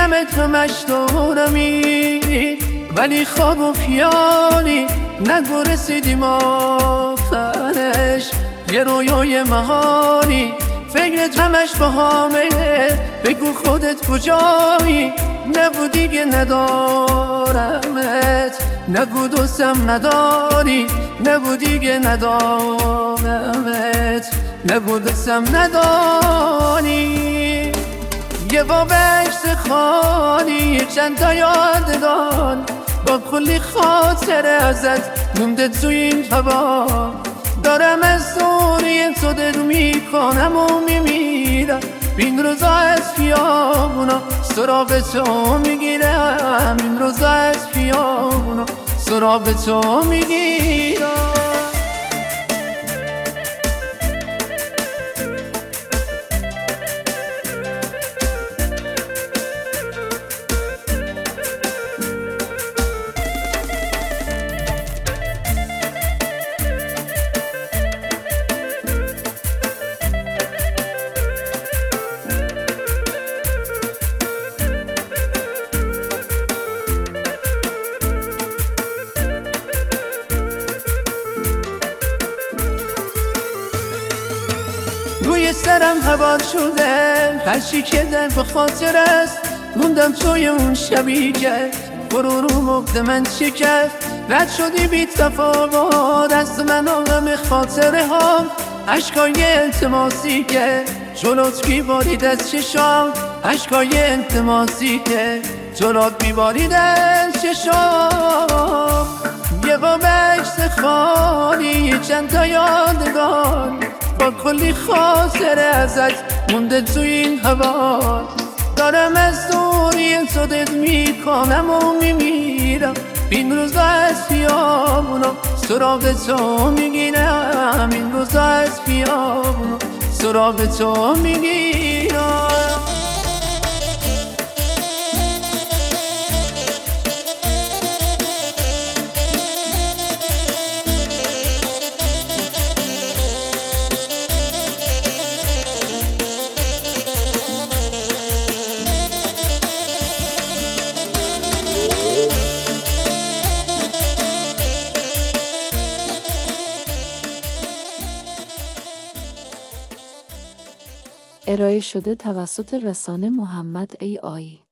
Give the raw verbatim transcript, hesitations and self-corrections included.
دیدم تو مشتونمی، ولی خواب و خیالی نگو رسیدیم آخرش. یه رویای محالی فکرت همش باهامه، بگو خودت کجایی، نگو دیگه ندارمت، نگو دوستم نداری، نگو دیگه ندارمت، نگو دوستم نداری. یه باب عشق خالی چند تا یادگار، با کلی خاطره ازت مونده تو این هوا. دارم از دوری تو دل میکنم و میمیرم، این روزا از خیابونا سراغ تو میگیرم، این روزا از خیابونا سراغ تو میگیرم. روی سرم هوا شده، هرچی که در به خاطر است، موندم توی اون شبی که برو رو مقد من شکست. رد شدی بی تفاوت دست من و غم خاطره ها، عشقای التماسی که جلوت بیبارید از چشام، عشقای التماسی که جلوت بیبارید از چشام. یه باب عشق خالی چند تا یادگار، با کلی خاطره ازت مونده تو این هوا. دارم از دوری تو دل میکنم و میمیرم، این روزا از خیابونا سراغ تو میگیرم، این روزا از خیابونا سراغ تو میگیرم. ارائه شده توسط رسانه محمد ای آی